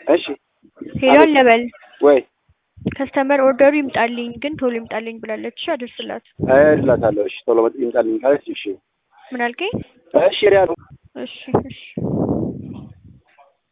እሺ ሄሏን ለበል ወይ ከስተመር ኦርደሩ ይምጣልኝ ግን ቶሎ ይምጣልኝ ብላለች። እሺ አድርስላት። እላታለሁ። እሺ ቶሎ ይምጣልኝ ካለች እሺ ምን አልከኝ? እሺ ሪያሉ እሺ እሺ